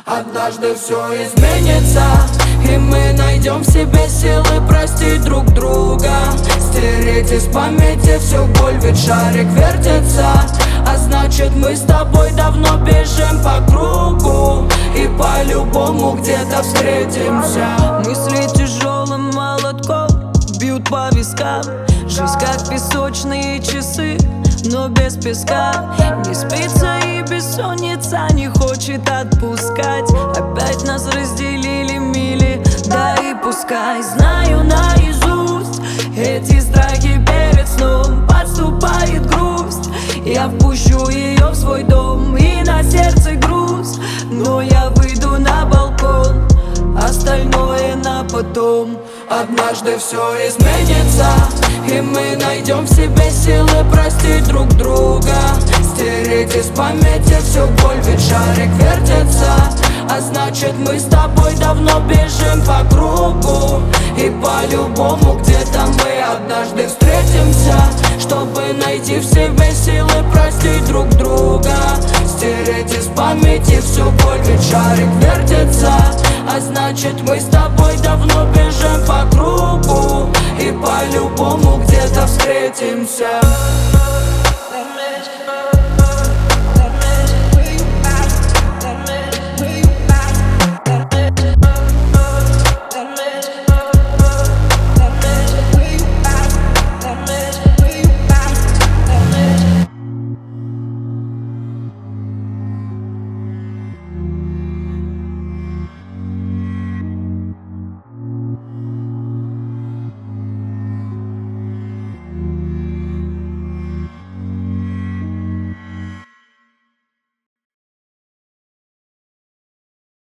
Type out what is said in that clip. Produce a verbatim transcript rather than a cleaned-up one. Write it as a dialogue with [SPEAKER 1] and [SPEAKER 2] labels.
[SPEAKER 1] Однажды все изменится, и мы найдем в себе силы простить друг друга. Стереть из памяти всю боль, ведь шарик вертится. А значит мы с тобой давно бежим по кругу, и по-любому где-то встретимся.
[SPEAKER 2] Мысли тяжелым молотком бьют по вискам. Жизнь как песочные часы, но без песка. Не спится и бессонница не хочет отпускать. Опять нас разделили мили, да и пускай. Знаю наизусть эти страхи перед сном. Подступает грусть, я впущу ее в свой дом, и на сердце груз. Но я выйду на балкон, остальное на потом.
[SPEAKER 1] Однажды все изменится, и мы найдем в себе силы простить друг друга. Стереть из памяти всю боль, ведь шарик вертится. А значит мы с тобой давно бежим по кругу, и по-любому где-то мы однажды встретимся, чтобы найти в себе силы простить друг друга. Стереть из памяти всю боль, ведь шарик вертится. А значит мы с тобой